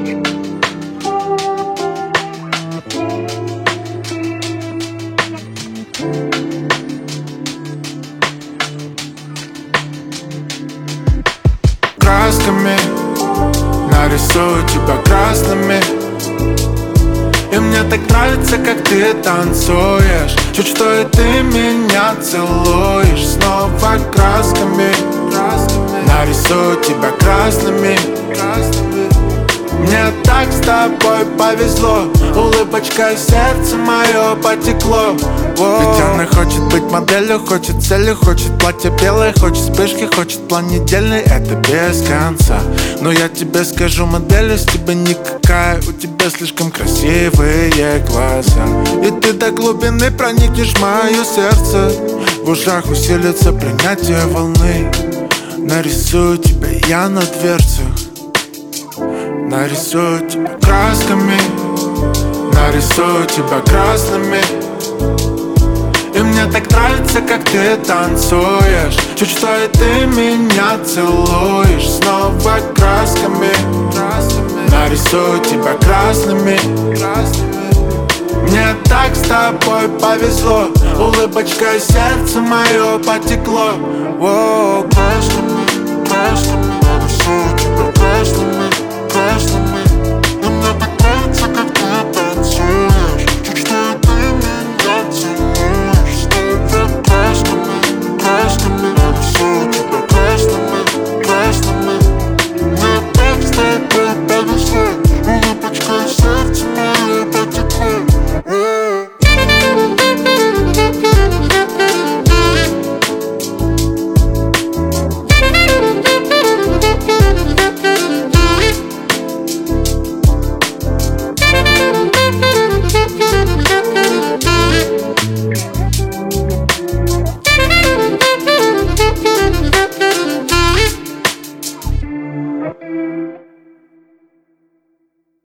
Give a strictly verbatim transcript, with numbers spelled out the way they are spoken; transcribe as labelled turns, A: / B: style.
A: Красками нарисую тебя красными. И мне так нравится, как ты танцуешь. Чуть что и ты меня целуешь. Снова красками нарисую тебя красными. Мне так с тобой повезло. Улыбочка, сердце мое потекло. Воу. Ведь она хочет быть моделью, хочет цели, хочет платье белое, хочет вспышки, хочет план недельный, это без конца. Но я тебе скажу, модель из тебя никакая. У тебя слишком красивые глаза. И ты до глубины проникнешь в мое сердце. В ушах усилится принятие волны. Нарисую тебя я на дверцах. Нарисую тебя красками, нарисую тебя красными. И мне так нравится, как ты танцуешь. Чуть что и ты меня целуешь. Снова красками нарисую тебя красными. Мне так с тобой повезло. Улыбочка, сердце мое потекло. Воу, красками, красками нарисую тебя красными.